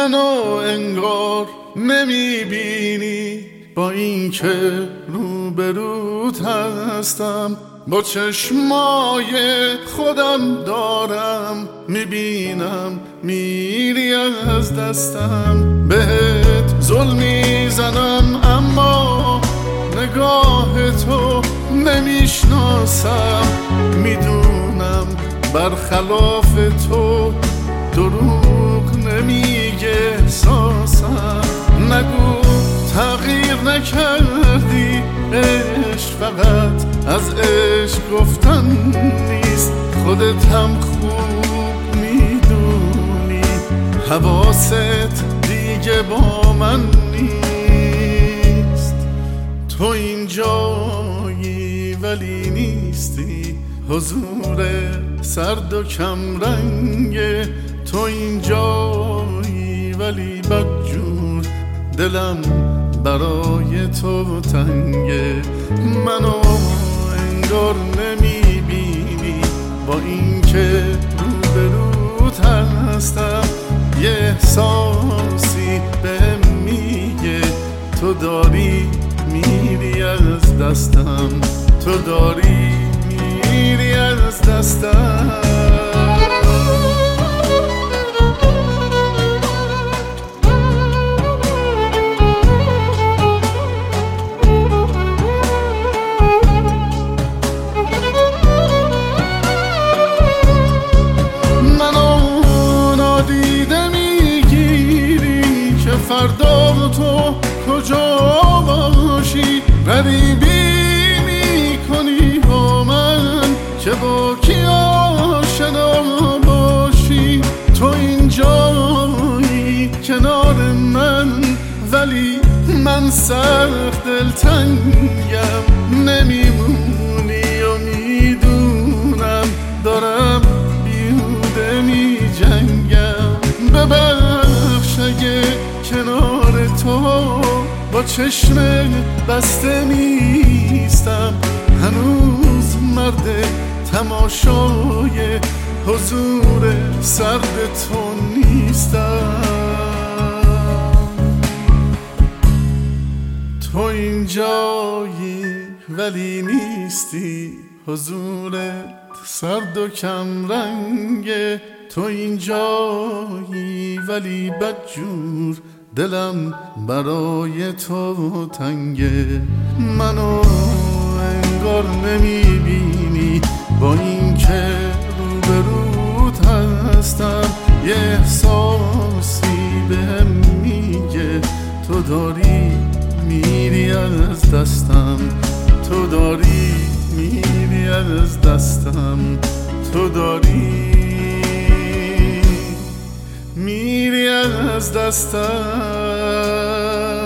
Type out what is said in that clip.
منو انگار نمیبینی، با اینکه روبروت هستم. با چشمای خودم دارم میبینم میری از دستم. بهت ظلم میزنم اما نگاه تو نمیشناسم. میدونم برخلاف تو دروغ نمیگه احساسم. نگو تغییر نکردی، عشق فقط از عشق گفتن نیست. خودت هم خوب میدونی حواست دیگه با من نیست. تو اینجایی ولی نیستی، حضور سرد و کم رنگه. تو اینجایی ولی بدجور، دلم برای تو تنگه. منو انگار نمیبینی، با اینکه روبروت هستم. یه احساسی بهم میگه تو داری میری از دستم، تو داری میری از دستم. فردا تو کجا باشی، غریبی میکنی با من که با کی آشنا باشی. تو اینجایی کنار من ولی من سخت دلتنگم. نمیمونی و میدونم دارم بیهوده میجنگم. ببخش اگه کنار تو با چشم بسته نیستم. هنوز مرد تماشای حضور سرد تو نیستم. تو اینجایی ولی نیستی، حضورت سرد و کم رنگه. تو اینجایی ولی بدجور، دلم برای تو تنگه. منو انگار نمیبینی، با اینکه روبروت هستم. یه احساسی بهم میگه تو داری میری از دستم، تو داری میری از دستم، تو داری میری از دستم.